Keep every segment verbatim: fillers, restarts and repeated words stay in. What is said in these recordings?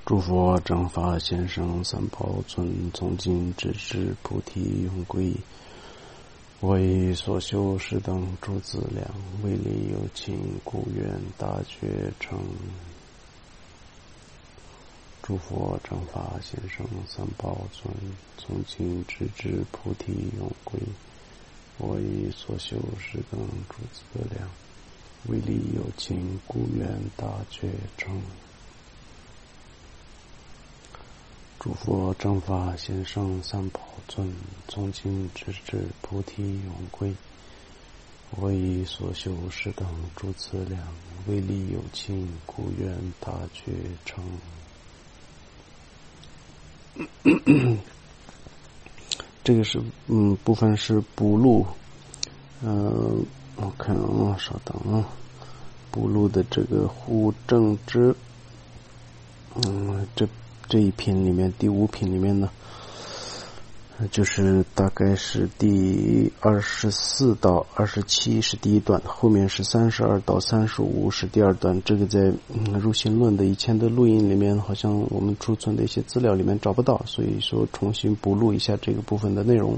诸佛正法贤圣三宝尊，从今直至菩提永归。为所修是等诸资粮，为利有情故愿大觉成。诸佛正法贤圣三宝尊，从今直至菩提永归。为所修是等诸资粮，为利有情故愿大觉成。诸佛正法贤圣三宝尊，从今直至菩提永归。我以所修是等诸资粮，为利有情故愿大觉成。这个是嗯部分是补录，嗯、呃，我看啊，稍等啊，补录的这个护正之，嗯，这。这一品里面，第五品里面呢，就是大概是第二十四到二十七是第一段，后面是三十二到三十五是第二段。这个在嗯入心论的以前的录音里面，好像我们储存的一些资料里面找不到，所以说重新补录一下这个部分的内容。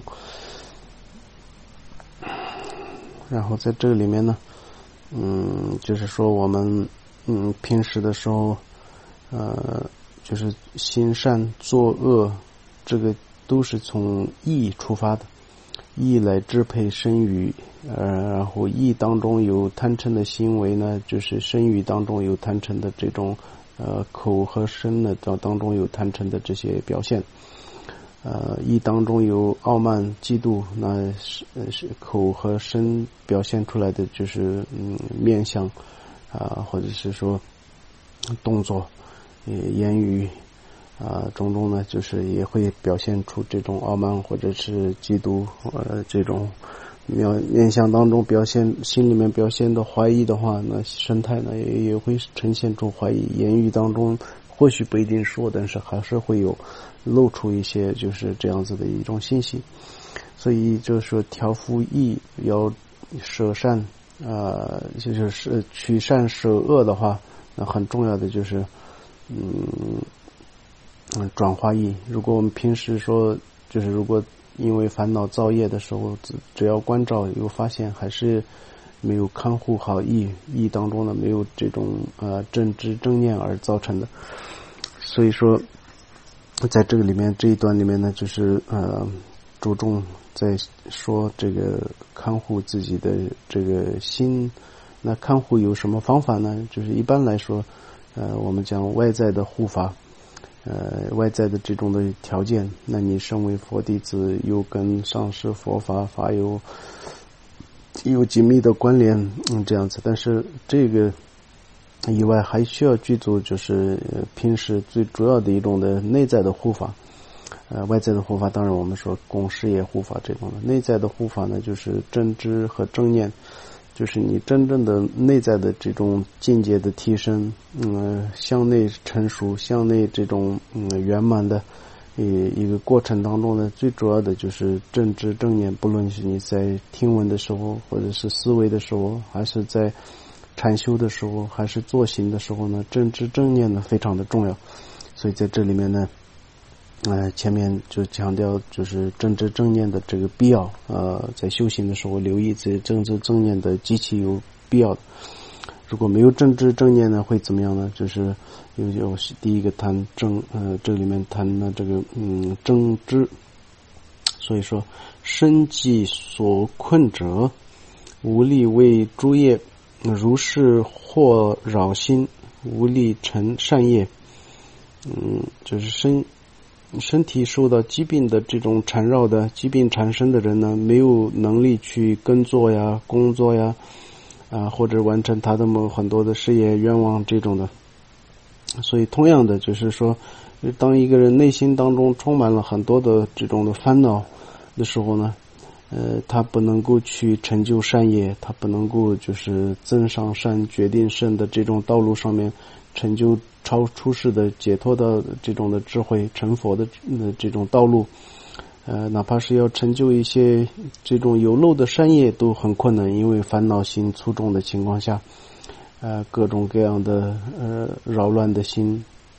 然后在这个里面呢，嗯，就是说我们嗯平时的时候，呃。就是行善作恶，这个都是从意出发的，意来支配身语，呃，然后意当中有贪嗔的行为呢，就是身语当中有贪嗔的这种，呃，口和身呢当当中有贪嗔的这些表现，呃，意当中有傲慢、嫉妒，那是是口和身表现出来的就是嗯面相啊、呃，或者是说动作。言语啊、呃，种种呢，就是也会表现出这种傲慢或者是嫉妒，呃，这种面面相当中表现，心里面表现的怀疑的话，那神态呢也也会呈现出怀疑。言语当中或许不一定说，但是还是会有露出一些就是这样子的一种信息。所以就是说，调伏意要舍善，啊、呃，就是取善舍恶的话，那很重要的就是。嗯，转化意。如果我们平时说，就是如果因为烦恼造业的时候，只只要关照有发现，还是没有看护好意，意当中呢没有这种呃正知正念而造成的。所以说，在这个里面这一段里面呢，就是呃注重在说这个看护自己的这个心。那看护有什么方法呢？就是一般来说。呃，我们讲外在的护法，呃，外在的这种的条件，那你身为佛弟子，又跟上师佛法法有有紧密的关联，嗯，这样子。但是这个以外，还需要具足就是呃平时最主要的一种的内在的护法。呃，外在的护法，当然我们说供事业护法这种的，内在的护法呢，就是正知和正念。就是你真正的内在的这种境界的提升，嗯，向内成熟，向内这种嗯圆满的一一个过程当中呢，最主要的就是正知正念。不论是你在听闻的时候，或者是思维的时候，还是在禅修的时候，还是坐行的时候呢，正知正念呢非常的重要。所以在这里面呢。呃，前面就强调就是正知正念的这个必要，呃，在修行的时候留意这正知正念的极其有必要的。如果没有正知正念呢，会怎么样呢？就是有有第一个谈正，呃，这里面谈的这个嗯正知。所以说，身既所困者，无力为诸业，如是或扰心，无力成善业。嗯，就是身。身体受到疾病的这种缠绕的疾病缠身的人呢，没有能力去耕作呀、工作呀，啊，或者完成他的某很多的事业愿望这种的。所以同样的就是说，当一个人内心当中充满了很多的这种的烦恼的时候呢，呃，他不能够去成就善业，他不能够就是增上善、决定胜的这种道路上面成就超出世的解脱的这种的智慧，成佛的这种道路，呃，哪怕是要成就一些这种有漏的善业都很困难，因为烦恼心粗重的情况下，呃，各种各样的呃扰乱的心，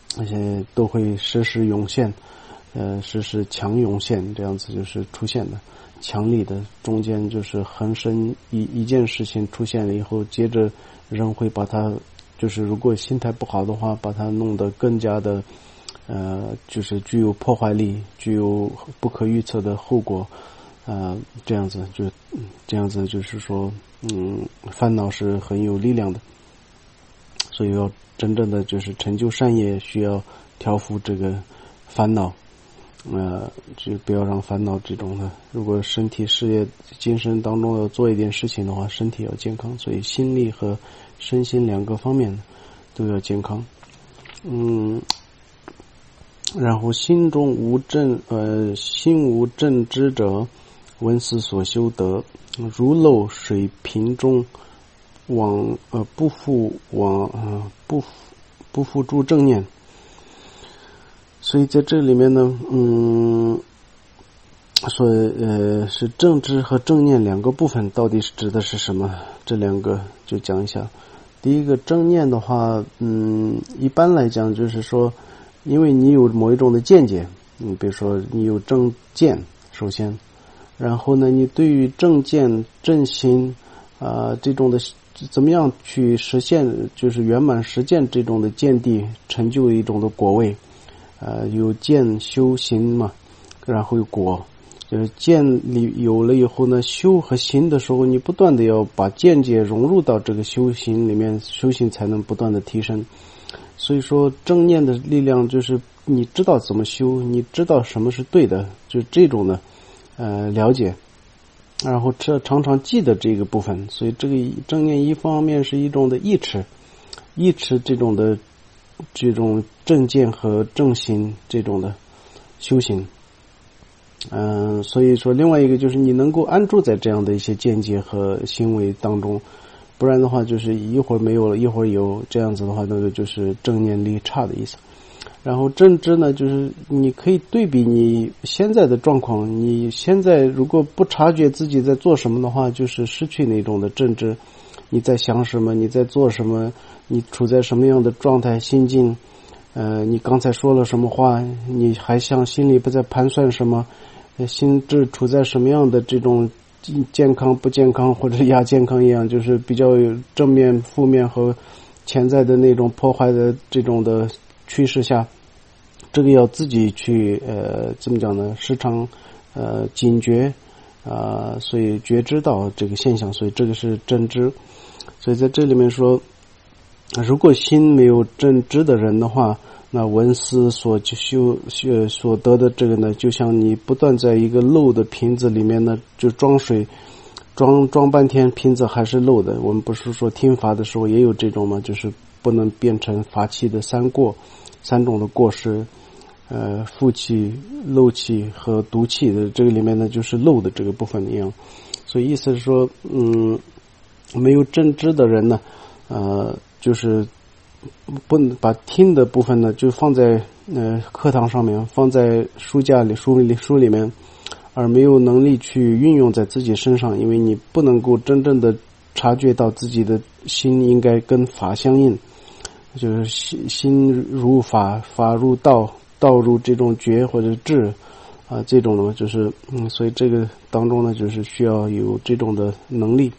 而且都会时时涌现，呃，时时强涌现，这样子就是出现的，强力的，中间就是横生一一件事情出现了以后，接着人会把它，就是如果心态不好的话，把它弄得更加的，呃，就是具有破坏力，具有不可预测的后果，呃，这样子就这样子就是说，嗯，烦恼是很有力量的，所以要真正的就是成就善业，需要调伏这个烦恼，呃，就不要让烦恼这种的。如果身体、事业、精神当中要做一点事情的话，身体要健康，所以心力和身心两个方面都要健康。嗯，然后心中无正呃心无正知者，闻思所修德，如漏水瓶中，往呃不复往呃不不复诸正念。所以在这里面呢，嗯，所以呃是正知和正念两个部分，到底是指的是什么？这两个就讲一下。第一个正念的话，嗯，一般来讲就是说，因为你有某一种的见解，你比如说你有正见，首先，然后呢，你对于正见、正心啊、呃、这种的怎么样去实现，就是圆满实践这种的见地，成就一种的果位。呃，有见修行嘛，然后有果，就是见里有了以后呢，修和行的时候，你不断的要把见解融入到这个修行里面，修行才能不断的提升。所以说正念的力量就是你知道怎么修，你知道什么是对的，就这种的呃了解，然后这常常记得这个部分。所以这个正念一方面是一种的意识，意识这种的这种正见和正行这种的修行，嗯、呃，所以说另外一个就是你能够安住在这样的一些见解和行为当中，不然的话就是一会儿没有了，一会儿有，这样子的话，那个就是正念力差的意思。然后正知呢，就是你可以对比你现在的状况，你现在如果不察觉自己在做什么的话，就是失去那种的正知，你在想什么，你在做什么，你处在什么样的状态心境，呃，你刚才说了什么话，你还想心里不在盘算什么，心智处在什么样的这种健康不健康或者亚健康一样，就是比较有正面负面和潜在的那种破坏的这种的趋势下，这个要自己去呃怎么讲呢，时常呃警觉啊、呃，所以觉知到这个现象，所以这个是正知。所以在这里面说，如果心没有正知的人的话，那闻思所修修所得的这个呢，就像你不断在一个漏的瓶子里面呢，就装水，装装半天瓶子还是漏的。我们不是说听法的时候也有这种吗？就是不能变成法器的三过，三种的过失，呃，负气、漏气和毒气的这个里面呢，就是漏的这个部分一样。所以意思是说，嗯，没有正知的人呢，呃，就是不能把听的部分呢，就放在呃课堂上面，放在书架里、书里、书里面，而没有能力去运用在自己身上，因为你不能够真正的察觉到自己的心应该跟法相应，就是心心如法，法如道，道如这种觉或者智啊、呃，这种呢，就是嗯，所以这个当中呢，就是需要有这种的能力，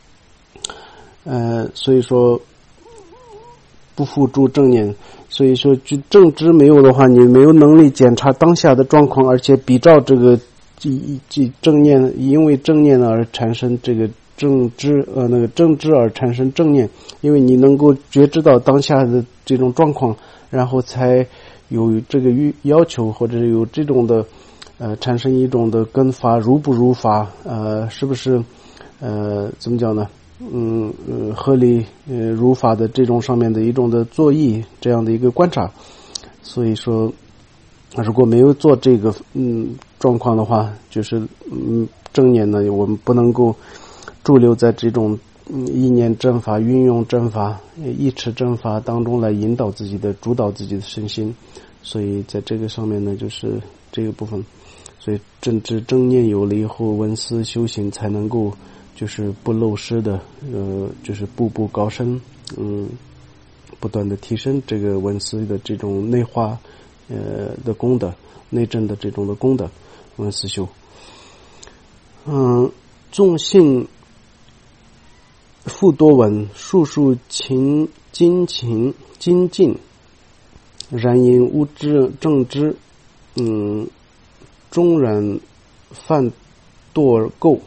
呃，所以说。不付诸正念，所以说就正知没有的话，你没有能力检查当下的状况，而且比照这个这这正念，因为正念而产生这个正知呃那个正知而产生正念，因为你能够觉知到当下的这种状况，然后才有这个要求或者有这种的呃产生一种的跟法如不如法，呃是不是呃怎么讲呢？嗯呃合理呃如法的这种上面的一种的作意，这样的一个观察。所以说如果没有做这个嗯状况的话，就是嗯正念呢，我们不能够驻留在这种嗯意念正法、运用正法、意持正法当中来引导自己的、主导自己的身心。所以在这个上面呢，就是这个部分，所以正知正念有了以后，闻思修行才能够就是不漏失的，呃，就是步步高升，嗯， 不断的提升这个闻思的这种内化呃的功德，内证的这种的功德，闻思修。嗯，众信复多闻，数数勤精勤精进，然因无知正知，嗯，终然犯堕垢。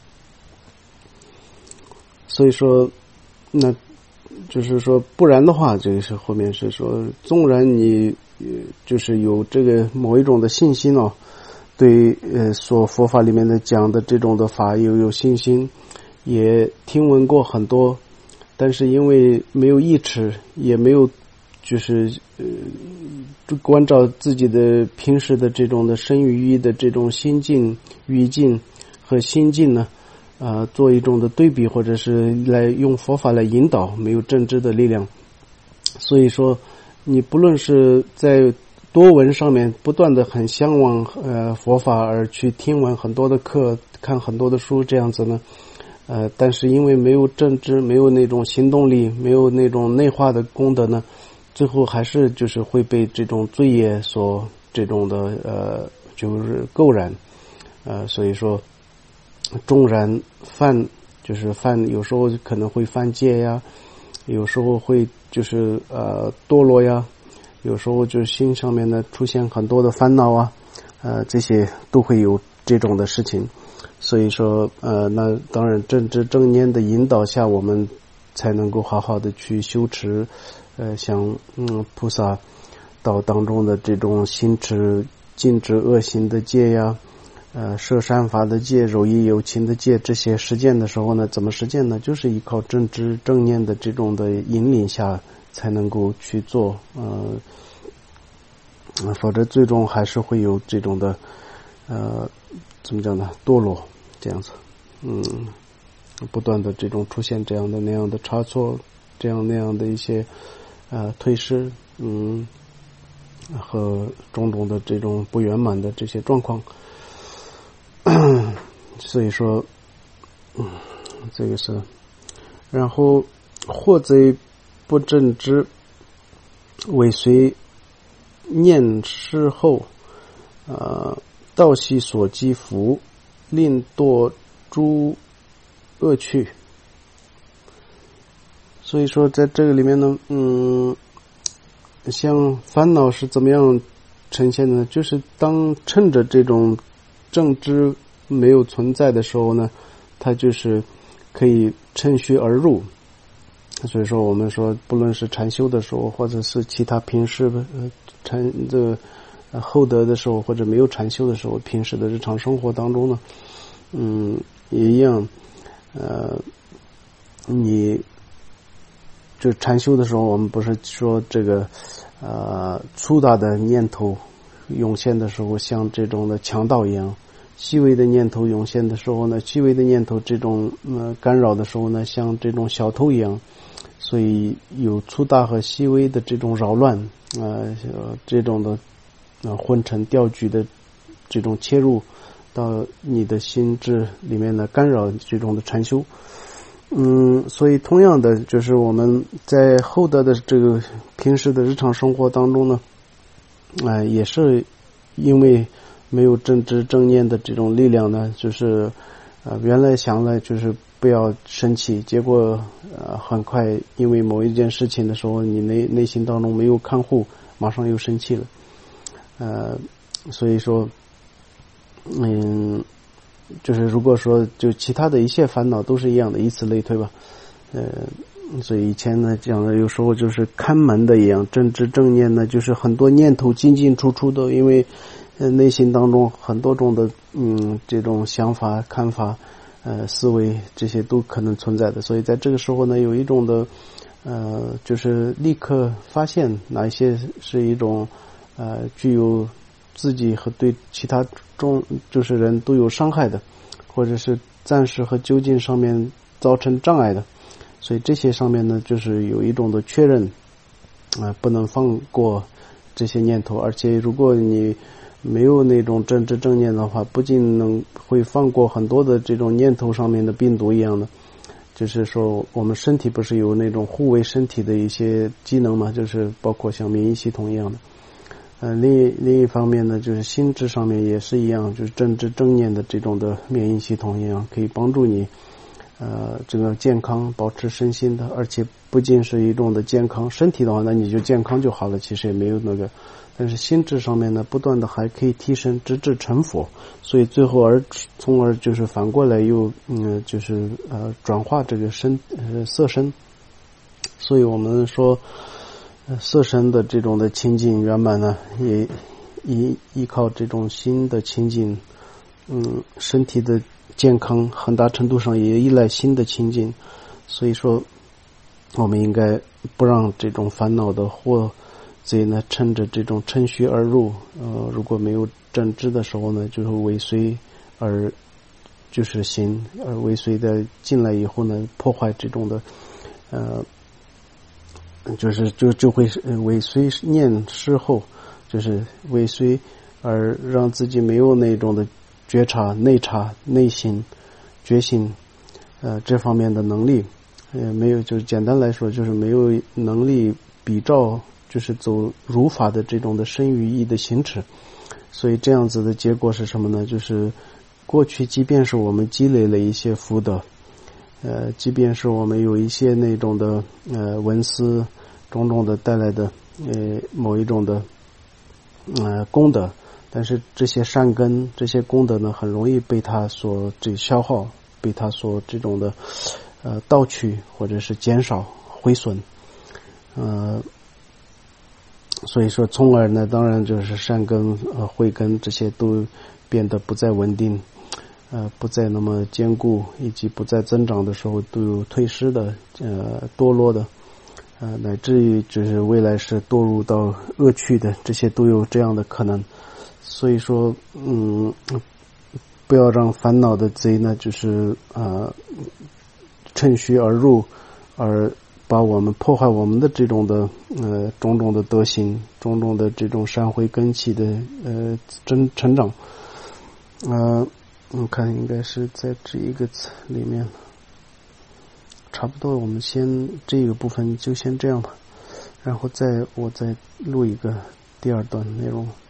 所以说，那就是说，不然的话，这个是后面是说，纵然你就是有这个某一种的信心哦，对呃所佛法里面的讲的这种的法有有信心，也听闻过很多，但是因为没有意持，也没有就是呃关照自己的平时的这种的身语意的这种心境、语境和心境呢，呃，做一种的对比，或者是来用佛法来引导，没有正知的力量。所以说，你不论是在多闻上面不断的很向往呃佛法而去听闻很多的课，看很多的书这样子呢，呃，但是因为没有正知，没有那种行动力，没有那种内化的功德呢，最后还是就是会被这种罪业所这种的呃就是垢染，呃，所以说纵然犯就是犯，有时候可能会犯戒呀，有时候会就是呃堕落呀，有时候就是心上面呢出现很多的烦恼啊，呃这些都会有这种的事情。所以说呃那当然正知正念的引导下，我们才能够好好的去修持呃像嗯菩萨道当中的这种心持禁止恶行的戒呀，呃摄善法的戒、柔意有情的戒，这些实践的时候呢，怎么实践呢？就是依靠正知正念的这种的引领下才能够去做，呃否则最终还是会有这种的呃怎么讲呢，堕落这样子，嗯不断的这种出现这样的那样的差错，这样那样的一些呃退失，嗯和种种的这种不圆满的这些状况。所以说嗯这个是，然后或贼不正知，尾随念事后，呃道系所积福，令堕诸恶趣。所以说在这个里面呢，嗯像烦恼是怎么样呈现的呢？就是当趁着这种正知没有存在的时候呢，它就是可以趁虚而入。所以说我们说不论是禅修的时候，或者是其他平时呃禅这个呃厚德的时候，或者没有禅修的时候，平时的日常生活当中呢，嗯也一样，呃你就禅修的时候，我们不是说这个呃粗大的念头涌现的时候像这种的强盗一样，细微的念头涌现的时候呢，细微的念头这种呃干扰的时候呢，像这种小偷一样。所以有粗大和细微的这种扰乱，呃，这种的呃昏沉掉举的这种切入到你的心智里面的干扰这种的禅修。嗯，所以同样的，就是我们在厚德的这个平时的日常生活当中呢，啊、呃，也是因为没有正知正念的这种力量呢，就是呃原来想了就是不要生气，结果呃很快因为某一件事情的时候，你内内心当中没有看护，马上又生气了，呃，所以说，嗯，就是如果说就其他的一切烦恼都是一样的，以此类推吧，呃，所以以前呢讲的有时候就是看门的一样，正知正念呢就是很多念头进进出出的，因为呃内心当中很多种的嗯这种想法看法。呃，思维这些都可能存在的，所以在这个时候呢，有一种的，呃，就是立刻发现哪一些是一种，呃，具有自己和对其他中就是人都有伤害的，或者是暂时和究竟上面造成障碍的，所以这些上面呢，就是有一种的确认，啊、呃，不能放过这些念头，而且如果你没有那种正知正念的话，不仅能会放过很多的这种念头上面的病毒一样的， 就是说我们身体不是有那种护卫身体的一些机能嘛，就是包括像免疫系统一样的。呃，另一另一方面呢，就是心智上面也是一样，就是正知正念的这种的免疫系统一样，可以帮助你呃这个健康，保持身心的，而且不仅是一种的健康，身体的话，那你就健康就好了，其实也没有那个。但是心智上面呢，不断的还可以提升，直至成佛，所以最后而从而就是反过来又嗯就是呃转化这个身呃色身，所以我们说。色身的这种的清净圆满呢，也依依靠这种心的清净，嗯，身体的健康很大程度上也依赖心的清净，所以说我们应该不让这种烦恼的祸贼呢趁着这种趁虚而入，呃，如果没有正知的时候呢，就是尾随而就是行，而尾随的进来以后呢，破坏这种的呃。就是就就会尾随念事后，就是尾随而让自己没有那种的觉察、内察、内心、觉醒，呃这方面的能力，呃没有，就是简单来说就是没有能力比照，就是走如法的这种的身语意的行持，所以这样子的结果是什么呢？就是过去即便是我们积累了一些福德。呃，即便是我们有一些那种的呃文思种种的带来的呃某一种的呃功德，但是这些善根、这些功德呢，很容易被它所这消耗，被它所这种的呃盗取或者是减少、毁损，呃，所以说，从而呢，当然就是善根、呃慧根这些都变得不再稳定。呃，不再那么坚固，以及不再增长的时候，都有退失的，呃，堕落的，呃，乃至于就是未来是堕入到恶趣的，这些都有这样的可能。所以说，嗯，不要让烦恼的贼呢，就是呃，趁虚而入，而把我们破坏我们的这种的呃种种的德行，种种的这种善慧根器的呃增成长，呃。我看应该是在这一个词里面，差不多我们先这个部分就先这样吧，然后再我再录一个第二段内容。